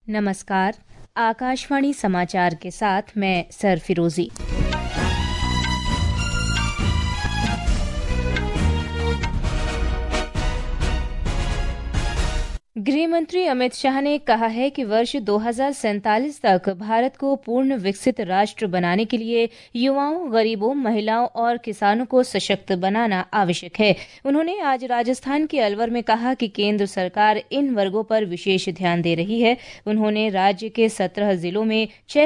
नमस्कार। आकाशवाणी समाचार के साथ मैं सरफिरोजी। गृह मंत्री अमित शाह ने कहा है कि वर्ष 2047 तक भारत को पूर्ण विकसित राष्ट्र बनाने के लिए युवाओं, गरीबों, महिलाओं और किसानों को सशक्त बनाना आवश्यक है। उन्होंने आज राजस्थान के अलवर में कहा कि केंद्र सरकार इन वर्गों पर विशेष ध्यान दे रही है। उन्होंने राज्य के 17 जिलों में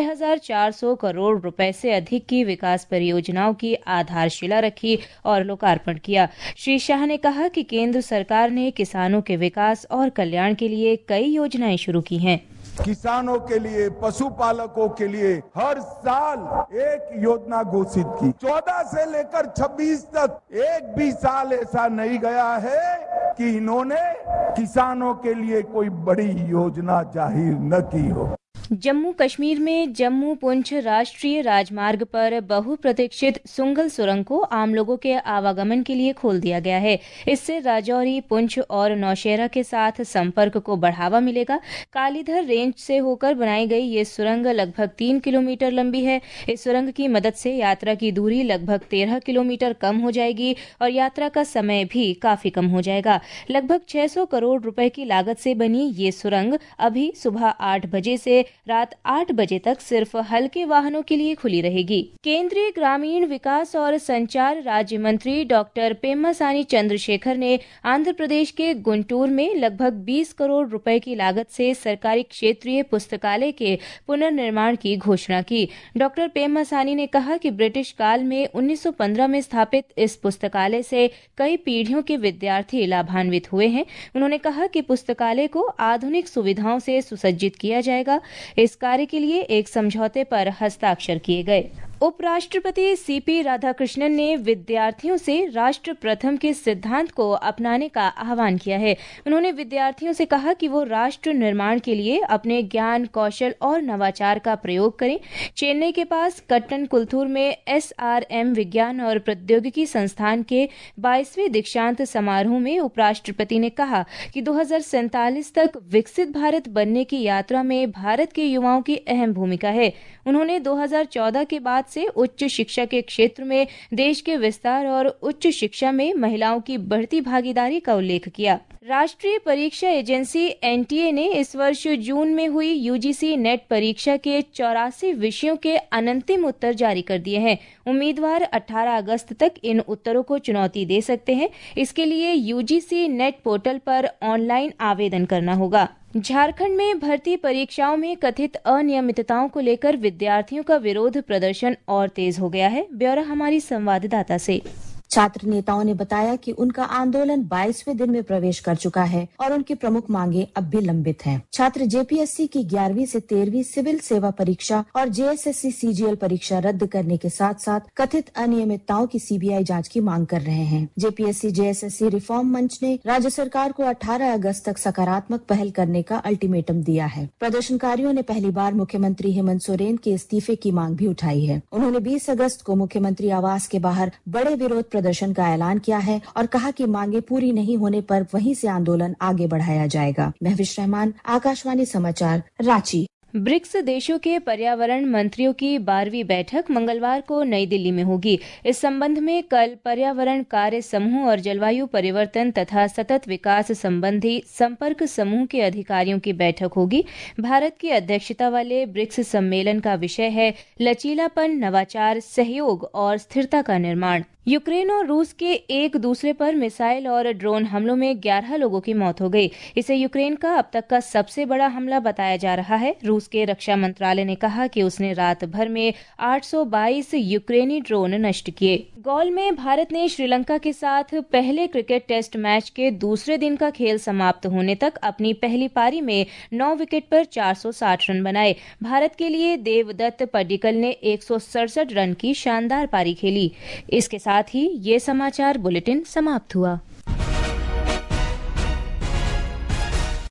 6,400 करोड़ रुपए से अधिक की विकास परियोजनाओं की आधारशिला रखी और लोकार्पण किया। श्री शाह ने कहा कि केंद्र सरकार ने किसानों के विकास और कल्याण के लिए कई योजनाएं शुरू की हैं। किसानों के लिए, पशुपालकों के लिए हर साल एक योजना घोषित की। 14 से लेकर 26 तक एक भी साल ऐसा नहीं गया है कि इन्होंने किसानों के लिए कोई बड़ी योजना जाहिर न की हो। जम्मू कश्मीर में जम्मू पुंछ राष्ट्रीय राजमार्ग पर बहुप्रतीक्षित सुंगल सुरंग को आम लोगों के आवागमन के लिए खोल दिया गया है। इससे राजौरी, पुंछ और नौशेरा के साथ संपर्क को बढ़ावा मिलेगा। कालीधर रेंज से होकर बनाई गई ये सुरंग लगभग 3 किलोमीटर लंबी है। इस सुरंग की मदद से यात्रा की दूरी लगभग 13 किलोमीटर कम हो जाएगी और यात्रा का समय भी काफी कम हो जाएगा। लगभग 600 करोड़ रुपए की लागत से बनी ये सुरंग अभी सुबह 8 बजे से रात 8 बजे तक सिर्फ हल्के वाहनों के लिए खुली रहेगी। केंद्रीय ग्रामीण विकास और संचार राज्य मंत्री डॉक्टर पेम्मासानी चंद्रशेखर ने आंध्र प्रदेश के गुंटूर में लगभग 20 करोड़ रुपए की लागत से सरकारी क्षेत्रीय पुस्तकालय के पुनर्निर्माण की घोषणा की। डॉक्टर पेम्मासानी ने कहा कि ब्रिटिश काल में 1915 में स्थापित इस पुस्तकालय से कई पीढ़ियों के विद्यार्थी लाभान्वित हुए हैं। उन्होंने कहा कि पुस्तकालय को आधुनिक सुविधाओं से सुसज्जित किया जाएगा। इस कार्य के लिए एक समझौते पर हस्ताक्षर किए गए। उपराष्ट्रपति सीपी राधाकृष्णन ने विद्यार्थियों से राष्ट्र प्रथम के सिद्धांत को अपनाने का आह्वान किया है। उन्होंने विद्यार्थियों से कहा कि वो राष्ट्र निर्माण के लिए अपने ज्ञान, कौशल और नवाचार का प्रयोग करें। चेन्नई के पास कट्टनकुलथूर में SRM विज्ञान और प्रौद्योगिकी संस्थान के 22वें दीक्षांत समारोह में उपराष्ट्रपति ने कहा कि 2047 तक विकसित भारत बनने की यात्रा में भारत के युवाओं की अहम भूमिका है। उन्होंने 2014 के बाद से उच्च शिक्षा के क्षेत्र में देश के विस्तार और उच्च शिक्षा में महिलाओं की बढ़ती भागीदारी का उल्लेख किया। राष्ट्रीय परीक्षा एजेंसी NTA ने इस वर्ष जून में हुई UGC नेट परीक्षा के 84 विषयों के अंतिम उत्तर जारी कर दिए हैं। उम्मीदवार 18 अगस्त तक इन उत्तरों को चुनौती दे सकते हैं। इसके लिए UGC नेट पोर्टल पर ऑनलाइन आवेदन करना होगा। झारखंड में भर्ती परीक्षाओं में कथित अनियमितताओं को लेकर विद्यार्थियों का विरोध प्रदर्शन और तेज हो गया है। ब्यौरा हमारी संवाददाता से। छात्र नेताओं ने बताया कि उनका आंदोलन 22वें दिन में प्रवेश कर चुका है और उनकी प्रमुख मांगे अब भी लंबित हैं। छात्र JPSC की 11वीं से 13वीं सिविल सेवा परीक्षा और JSSC CGL परीक्षा रद्द करने के साथ साथ कथित अनियमितताओं की CBI जांच की मांग कर रहे हैं। JPSC JSSC रिफॉर्म मंच ने राज्य सरकार को 18 अगस्त तक सकारात्मक पहल करने का अल्टीमेटम दिया है। प्रदर्शनकारियों ने पहली बार मुख्यमंत्री हेमंत सोरेन के इस्तीफे की मांग भी उठाई है। उन्होंने 20 अगस्त को मुख्यमंत्री आवास के बाहर बड़े विरोध प्रदर्शन का ऐलान किया है और कहा कि मांगे पूरी नहीं होने पर वहीं से आंदोलन आगे बढ़ाया जाएगा। महविश रहमान, आकाशवाणी समाचार, रांची। ब्रिक्स देशों के पर्यावरण मंत्रियों की 12वीं बैठक मंगलवार को नई दिल्ली में होगी। इस संबंध में कल पर्यावरण कार्य समूह और जलवायु परिवर्तन तथा सतत विकास संबंधी संपर्क समूह के अधिकारियों की बैठक होगी। भारत की अध्यक्षता वाले ब्रिक्स सम्मेलन का विषय है लचीलापन, नवाचार, सहयोग और स्थिरता का निर्माण। यूक्रेन और रूस के एक दूसरे पर मिसाइल और ड्रोन हमलों में 11 लोगों की मौत हो गई। इसे यूक्रेन का अब तक का सबसे बड़ा हमला बताया जा रहा है। रूस के रक्षा मंत्रालय ने कहा कि उसने रात भर में 822 यूक्रेनी ड्रोन नष्ट किए। गॉल में भारत ने श्रीलंका के साथ पहले क्रिकेट टेस्ट मैच के दूसरे दिन का खेल समाप्त होने तक अपनी पहली पारी में 9 विकेट पर 460 रन बनाए। भारत के लिए देवदत्त पड्डीकल ने 167 रन की शानदार पारी खेली। इसके साथ ही ये समाचार बुलेटिन समाप्त हुआ।